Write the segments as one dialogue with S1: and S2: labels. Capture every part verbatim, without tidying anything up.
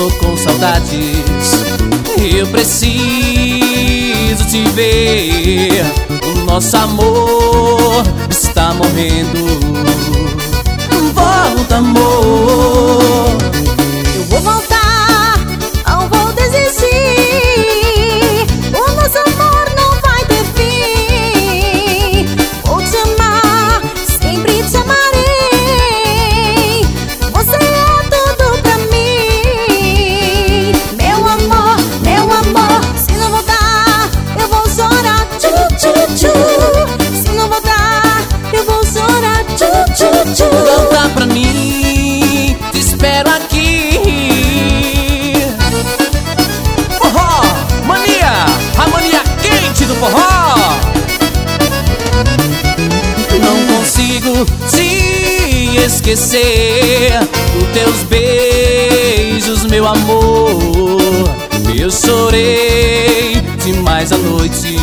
S1: tô com saudades. Eu preciso te ver. O nosso amor está morrendo. Volta, amor.
S2: Eu vou voltar, não vou desistir. O nosso amor não vai ter fim. Vou te amar, sempre te amarei. Você é tudo pra mim. Meu amor, meu amor. Se não voltar, eu vou chorar. Tchu, tchu, tchu. Se não voltar, eu vou chorar. Tchu, tchu, tchu.
S1: Volta pra mim, te espero aqui. Forró, mania, a mania quente do forró. Não consigo te esquecer. Os teus beijos, meu amor. Eu chorei demais à noite.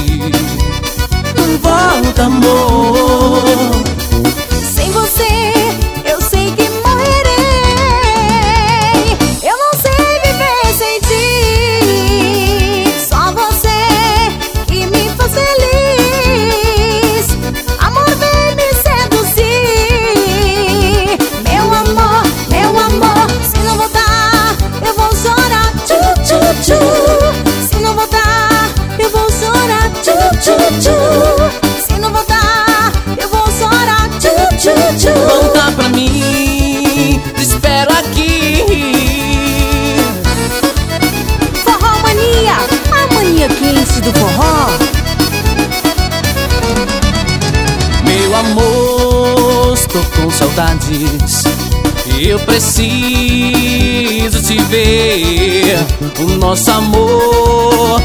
S1: Volta, amor.
S2: Sem você, eu sei que morrerei. Eu não sei viver sem ti. Só você que me faz feliz. Amor, vem me seduzir. Meu amor, meu amor. Se não voltar, eu vou chorar. Tchu, tchu, tchu. Se não voltar, eu vou chorar. Tchu, tchu, tchu. Se não voltar, eu vou chorar. Tchu, tchu, tchu.
S1: Volta pra mim, te espero aqui.
S2: Forró mania, a mania quente do forró.
S1: Meu amor, estou com saudades. Eu preciso te ver. O nosso amor